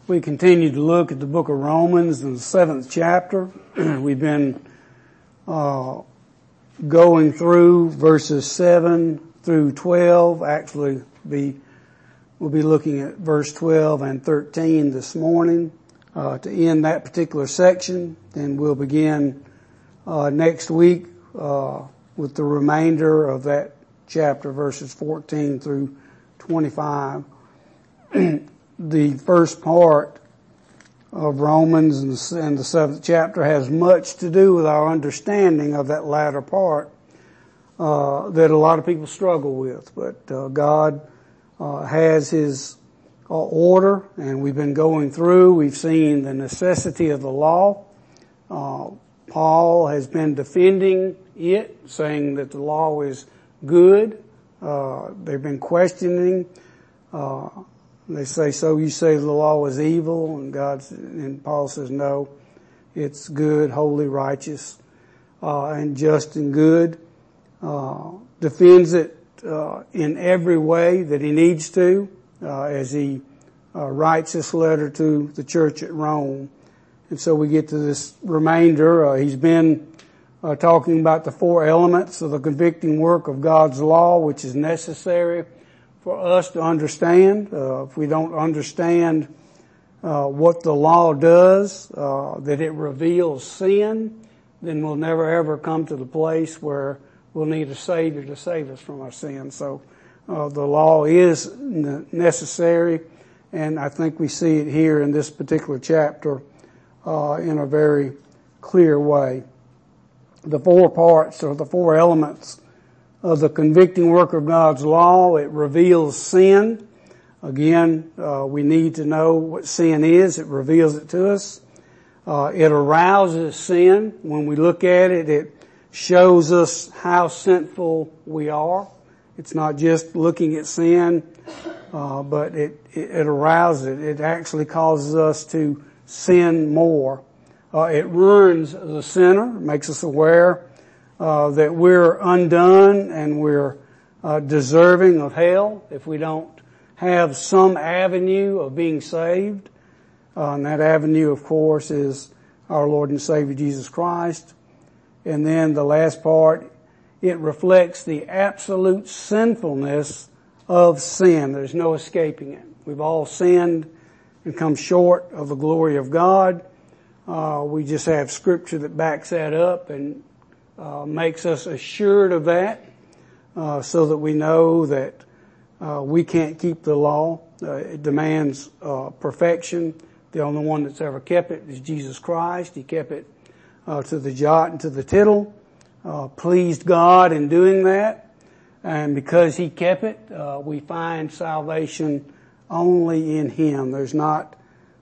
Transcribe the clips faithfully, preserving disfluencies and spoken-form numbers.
We continue to look at the book of Romans in the seventh chapter. We've been uh, going through verses seven through twelve. Actually, be we'll be looking at verse twelve and thirteen this morning uh, to end that particular section. Then we'll begin uh, next week uh, with the remainder of that chapter, verses fourteen through twenty-five. The first part of Romans and the seventh chapter has much to do with our understanding of that latter part uh, that a lot of people struggle with. But uh, God uh, has His uh, order, and we've been going through. We've seen the necessity of the law. Uh, Paul has been defending it, saying that the law is good. Uh, they've been questioning uh They say, so you say the law is evil, and God, and Paul says, no, it's good, holy, righteous, uh, and just and good. Uh, defends it, uh, in every way that he needs to, uh, as he, uh, writes this letter to the church at Rome. And so we get to this remainder. Uh, he's been, uh, talking about the four elements of the convicting work of God's law, which is necessary for us to understand. Uh, if we don't understand uh, what the law does, uh, that it reveals sin, then we'll never ever come to the place where we'll need a Savior to save us from our sins. So uh, the law is necessary, and I think we see it here in this particular chapter uh, in a very clear way. The four parts, or the four elements of the convicting work of God's law, it reveals sin. Again, uh, we need to know what sin is. It reveals it to us. Uh, it arouses sin. When we look at it, it shows us how sinful we are. It's not just looking at sin, uh, but it, it, it arouses it. It actually causes us to sin more. Uh, it ruins the sinner, makes us aware Uh, that we're undone and we're uh, deserving of hell if we don't have some avenue of being saved. Uh, and that avenue, of course, is our Lord and Savior Jesus Christ. And then the last part, it reflects the absolute sinfulness of sin. There's no escaping it. We've all sinned and come short of the glory of God. Uh, we just have Scripture that backs that up and Uh, makes us assured of that, uh, so that we know that uh, we can't keep the law. Uh, it demands uh, perfection. The only one that's ever kept it is Jesus Christ. He kept it uh, to the jot and to the tittle, uh, pleased God in doing that, and because He kept it, uh, we find salvation only in Him. There's not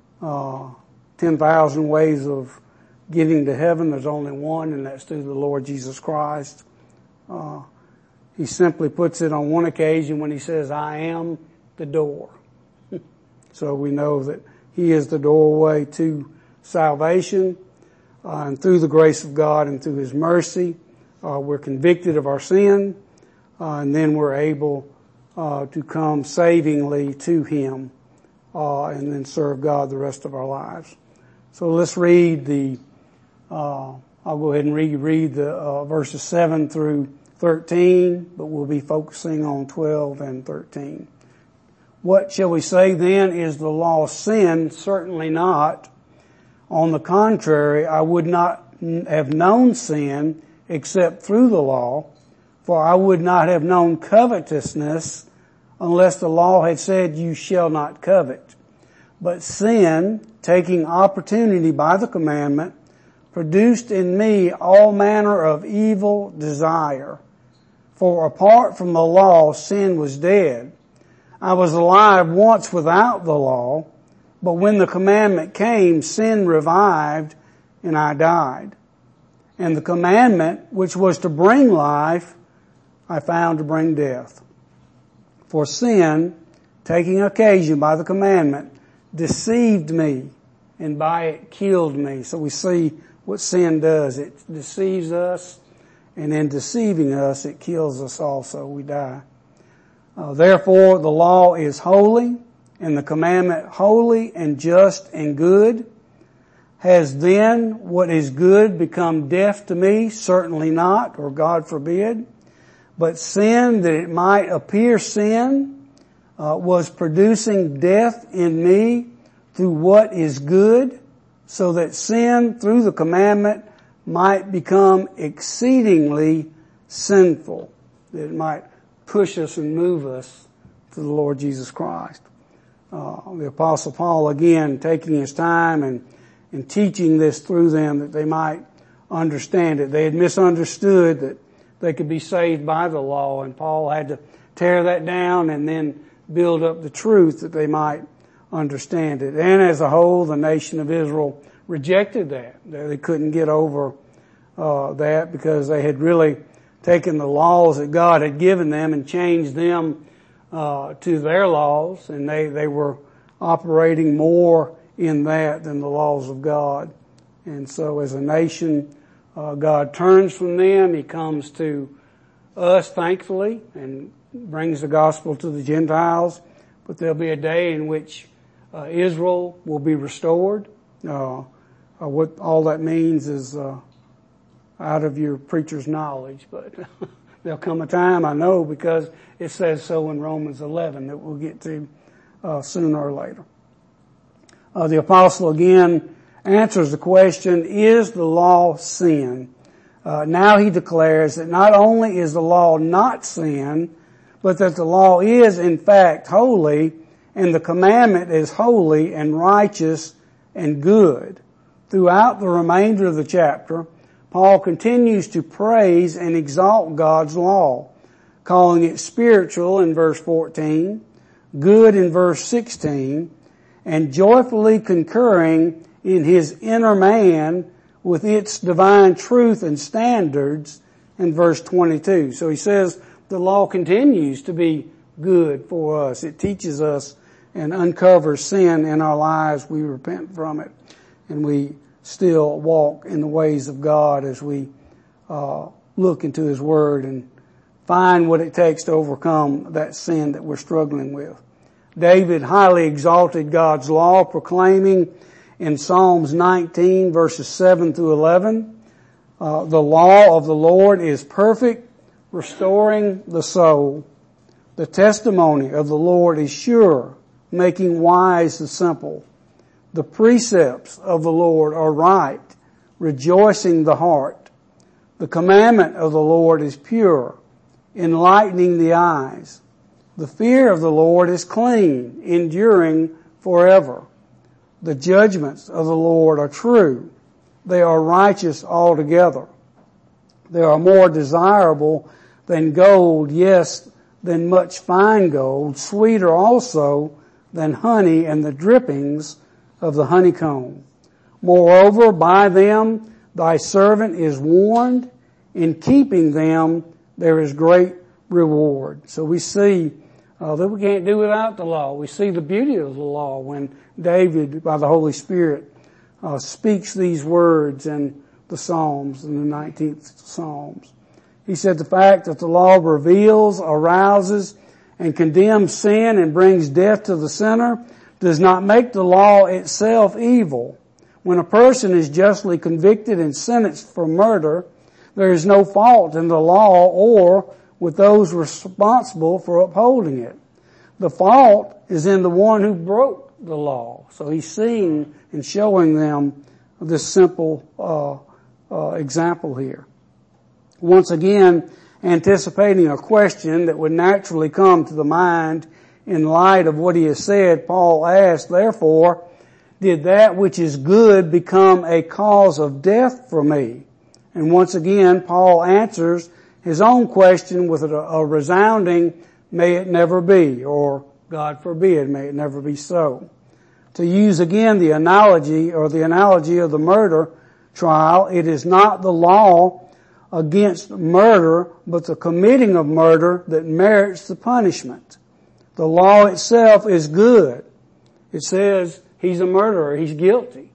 uh, ten thousand ways of getting to heaven. There's only one, and that's through the Lord Jesus Christ. Uh, he simply puts it on one occasion when He says, I am the door. So we know that He is the doorway to salvation, uh, and through the grace of God and through His mercy, uh, we're convicted of our sin, uh, and then we're able uh, to come savingly to Him, uh, and then serve God the rest of our lives. So let's read the Uh, I'll go ahead and reread the uh, verses seven through thirteen, but we'll be focusing on twelve and thirteen. What shall we say then? Is the law sin? Certainly not. On the contrary, I would not have known sin except through the law, for I would not have known covetousness unless the law had said, you shall not covet. But sin, taking opportunity by the commandment, produced in me all manner of evil desire. For apart from the law, sin was dead. I was alive once without the law, but when the commandment came, sin revived, and I died. And the commandment, which was to bring life, I found to bring death. For sin, taking occasion by the commandment, deceived me, and by it killed me. So we see what sin does. It deceives us, and in deceiving us, it kills us also. We die. Uh, therefore, the law is holy, and the commandment holy and just and good? Has then what is good become death to me? Certainly not, or God forbid. But sin, that it might appear sin, uh, was producing death in me through what is good, so that sin through the commandment might become exceedingly sinful, that it might push us and move us to the Lord Jesus Christ. Uh, the Apostle Paul, again, taking his time and, and teaching this through them that they might understand it. They had misunderstood that they could be saved by the law, and Paul had to tear that down and then build up the truth that they might understand it. And as a whole, the nation of Israel rejected that. They couldn't get over uh, that because they had really taken the laws that God had given them and changed them uh, to their laws, and they, they were operating more in that than the laws of God. And so as a nation, uh, God turns from them. He comes to us, thankfully, and brings the gospel to the Gentiles. But there'll be a day in which uh, Israel will be restored. Uh, uh, what all that means is uh, out of your preacher's knowledge, but there'll come a time, I know, because it says so in Romans eleven, that we'll get to uh, sooner or later. Uh, the apostle again answers the question, is the law sin? Uh, now he declares that not only is the law not sin, but that the law is in fact holy, and the commandment is holy and righteous and good. Throughout the remainder of the chapter, Paul continues to praise and exalt God's law, calling it spiritual in verse fourteen, good in verse sixteen, and joyfully concurring in his inner man with its divine truth and standards in verse twenty-two. So he says the law continues to be good for us. It teaches us and uncovers sin in our lives. We repent from it, and we still walk in the ways of God as we uh look into his word and find what it takes to overcome that sin that we're struggling with. David highly exalted God's law, proclaiming in Psalms nineteen verses seven through eleven, uh, the law of the Lord is perfect, restoring the soul. The testimony of the Lord is sure, making wise the simple. The precepts of the Lord are right, rejoicing the heart. The commandment of the Lord is pure, enlightening the eyes. The fear of the Lord is clean, enduring forever. The judgments of the Lord are true. They are righteous altogether. They are more desirable than gold, yes, than much fine gold, sweeter also than honey and the drippings of the honeycomb. Moreover, by them thy servant is warned. In keeping them there is great reward. So we see uh, that we can't do without the law. We see the beauty of the law when David, by the Holy Spirit, uh, speaks these words in the Psalms, in the nineteenth Psalms. He said the fact that the law reveals, arouses, and condemns sin and brings death to the sinner does not make the law itself evil. When a person is justly convicted and sentenced for murder, there is no fault in the law or with those responsible for upholding it. The fault is in the one who broke the law. So he's seeing and showing them this simple uh, uh, example here. Once again, anticipating a question that would naturally come to the mind in light of what he has said, Paul asked, therefore, did that which is good become a cause of death for me? And once again, Paul answers his own question with a, a resounding, may it never be, or God forbid, may it never be so. To use again the analogy, or the analogy of the murder trial, it is not the law against murder, but the committing of murder that merits the punishment. The law itself is good. It says he's a murderer, he's guilty.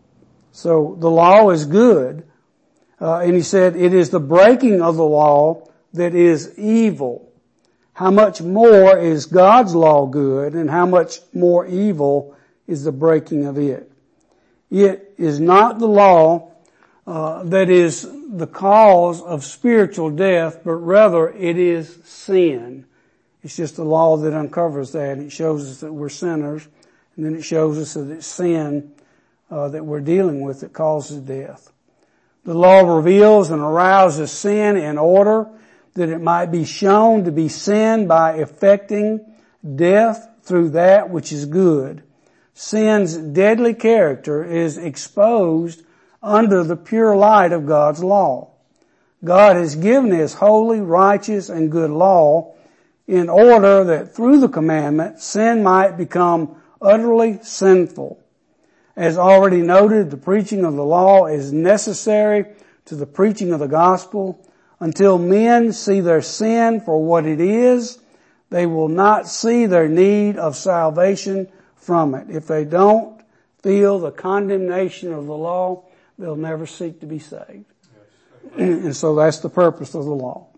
So the law is good. Uh, and he said it is the breaking of the law that is evil. how much more is God's law good, and how much more evil is the breaking of it? It is not the law uh, that is the cause of spiritual death, but rather it is sin. It's just the law that uncovers that. It shows us that we're sinners, and then it shows us that it's sin uh, that we're dealing with that causes death. The law reveals and arouses sin in order that it might be shown to be sin by effecting death through that which is good. Sin's deadly character is exposed under the pure light of God's law. God has given His holy, righteous, and good law in order that through the commandment, sin might become utterly sinful. As already noted, the preaching of the law is necessary to the preaching of the gospel. Until men see their sin for what it is, they will not see their need of salvation from it. If they don't feel the condemnation of the law, they'll never seek to be saved. And so that's the purpose of the law.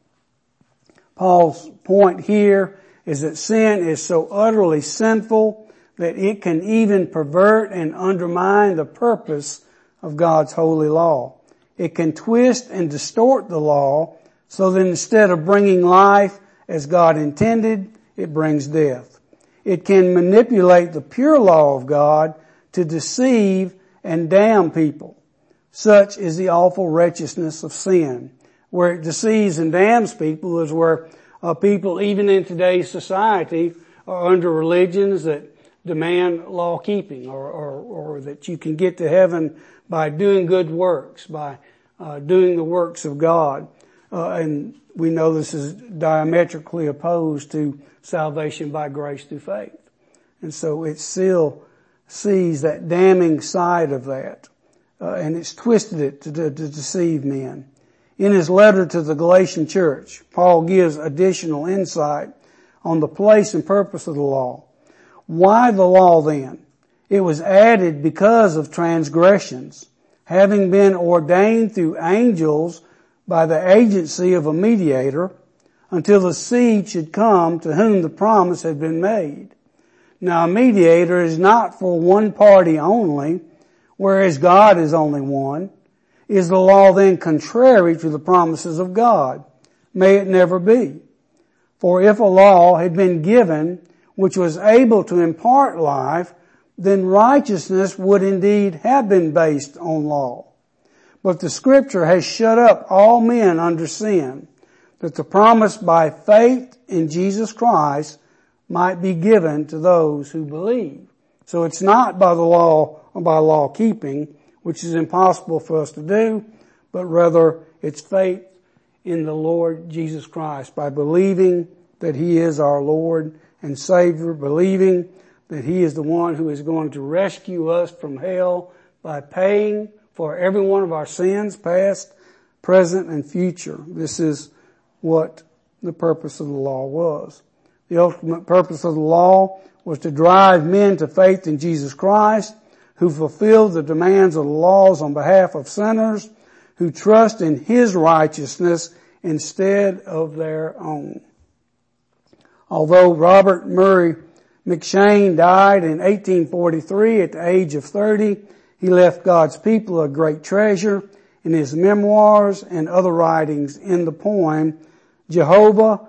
Paul's point here is that sin is so utterly sinful that it can even pervert and undermine the purpose of God's holy law. It can twist and distort the law so that instead of bringing life as God intended, it brings death. It can manipulate the pure law of God to deceive and damn people. Such is the awful wretchedness of sin. Where it deceives and damns people is where uh, people, even in today's society, are under religions that demand law keeping, or, or, or that you can get to heaven by doing good works, by uh, doing the works of God. Uh, and we know this is diametrically opposed to salvation by grace through faith. And so it still sees that damning side of that. Uh, and it's twisted it to, to, to deceive men. In his letter to the Galatian church, Paul gives additional insight on the place and purpose of the law. Why the law then? It was added because of transgressions, having been ordained through angels by the agency of a mediator, until the seed should come to whom the promise had been made. Now a mediator is not for one party only, whereas God is only one. Is the law then contrary to the promises of God? May it never be. For if a law had been given which was able to impart life, then righteousness would indeed have been based on law. But the Scripture has shut up all men under sin, that the promise by faith in Jesus Christ might be given to those who believe. So it's not by the law or by law keeping, which is impossible for us to do, but rather it's faith in the Lord Jesus Christ, by believing that He is our Lord and Savior, believing that He is the one who is going to rescue us from hell by paying for every one of our sins, past, present, and future. This is what the purpose of the law was. The ultimate purpose of the law was to drive men to faith in Jesus Christ, who fulfilled the demands of the laws on behalf of sinners who trust in His righteousness instead of their own. Although Robert Murray McCheyne died in eighteen forty-three at the age of thirty, he left God's people a great treasure in his memoirs and other writings in the poem Jehovah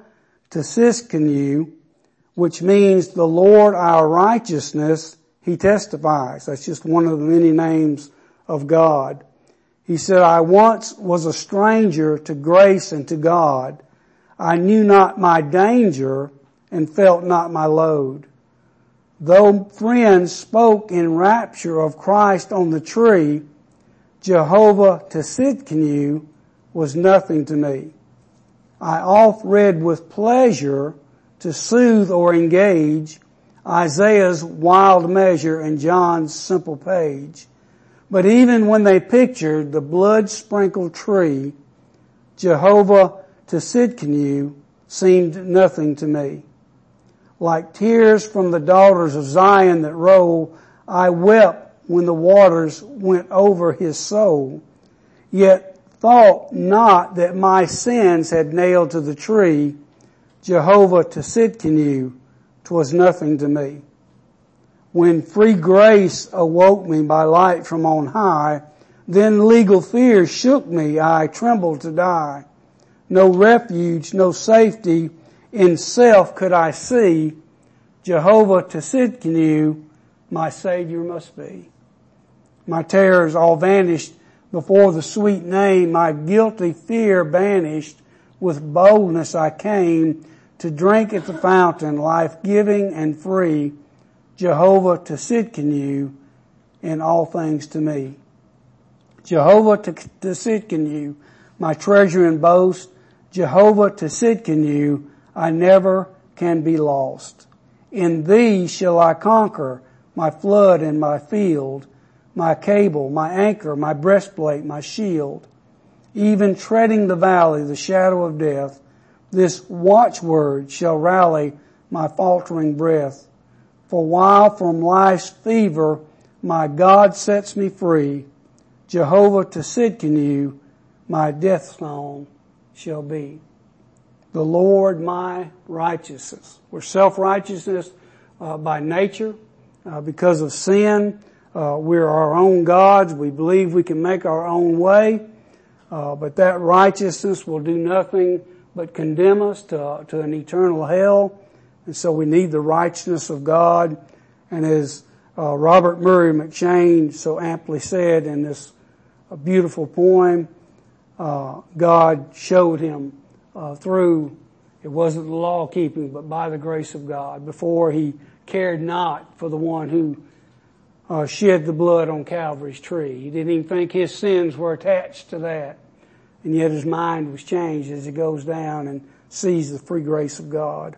Tsidkenu, which means the Lord our righteousness. He testifies. That's just one of the many names of God. He said, I once was a stranger to grace and to God. I knew not my danger and felt not my load. Though friends spoke in rapture of Christ on the tree, Jehovah Tsidkenu was nothing to me. I oft read with pleasure to soothe or engage Isaiah's wild measure and John's simple page. But even when they pictured the blood-sprinkled tree, Jehovah Tsidkenu seemed nothing to me. Like tears from the daughters of Zion that roll, I wept when the waters went over his soul, yet thought not that my sins had nailed to the tree Jehovah Tsidkenu, 'twas nothing to me. When free grace awoke me by light from on high, then legal fear shook me, I trembled to die. No refuge, no safety in self could I see. Jehovah Tsidkenu, my Savior must be. My terrors all vanished before the sweet name, my guilty fear banished. With boldness I came to drink at the fountain, life-giving and free. Jehovah Tsidkenu, in all things to me. Jehovah Tsidkenu, my treasure and boast. Jehovah Tsidkenu, I never can be lost. In thee shall I conquer my flood and my field, my cable, my anchor, my breastplate, my shield. Even treading the valley, the shadow of death, this watchword shall rally my faltering breath. For while from life's fever my God sets me free, Jehovah Tsidkenu, my death song shall be. The Lord my righteousness. We're self-righteousness uh, by nature uh, because of sin. Uh, we're our own gods. We believe we can make our own way. Uh, but that righteousness will do nothing but condemn us to, to an eternal hell. And so we need the righteousness of God. And as uh, Robert Murray McCheyne so amply said in this uh, beautiful poem, uh, God showed him uh, through, it wasn't the law keeping, but by the grace of God. Before he cared not for the one who uh, shed the blood on Calvary's tree. He didn't even think his sins were attached to that. And yet his mind was changed as he goes down and sees the free grace of God.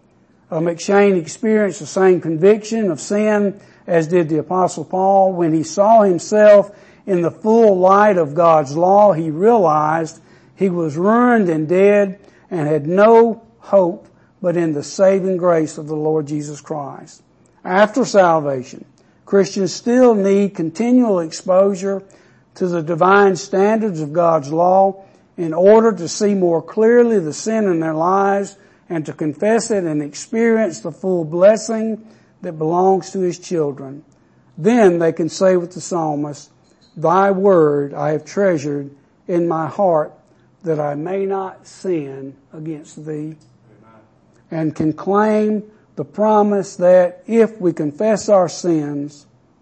Uh, McCheyne experienced the same conviction of sin as did the Apostle Paul. When he saw himself in the full light of God's law, he realized he was ruined and dead and had no hope but in the saving grace of the Lord Jesus Christ. After salvation, Christians still need continual exposure to the divine standards of God's law in order to see more clearly the sin in their lives and to confess it and experience the full blessing that belongs to His children. Then they can say with the psalmist, Thy word I have treasured in my heart that I may not sin against Thee. Amen. And can claim the promise that if we confess our sins,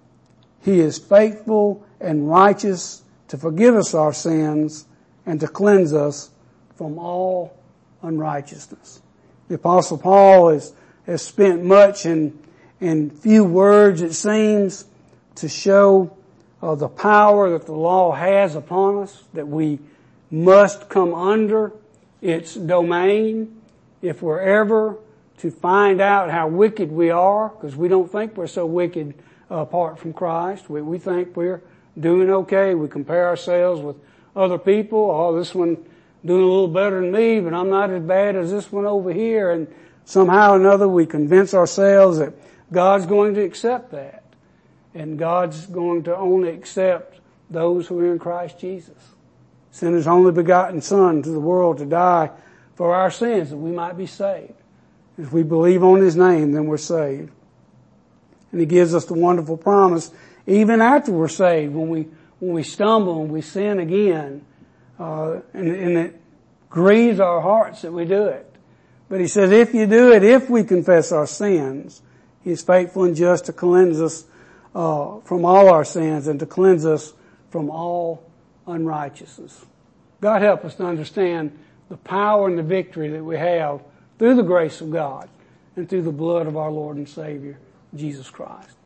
He is faithful and righteous to forgive us our sins and to cleanse us from all unrighteousness. The Apostle Paul has, has spent much in, in few words, it seems, to show uh, the power that the law has upon us, that we must come under its domain if we're ever to find out how wicked we are, because we don't think we're so wicked uh, apart from Christ. We, we think we're doing okay. We compare ourselves with other people. Oh, this one doing a little better than me, but I'm not as bad as this one over here. And somehow or another we convince ourselves that God's going to accept that. And God's going to only accept those who are in Christ Jesus. Sent His only begotten Son to the world to die for our sins that we might be saved. If we believe on His name, then we're saved. And He gives us the wonderful promise, even after we're saved, when we when we stumble and we sin again, uh, and, and it grieves our hearts that we do it. But He says, if you do it, if we confess our sins, He is faithful and just to cleanse us uh, from all our sins and to cleanse us from all unrighteousness. God help us to understand the power and the victory that we have through the grace of God and through the blood of our Lord and Savior, Jesus Christ.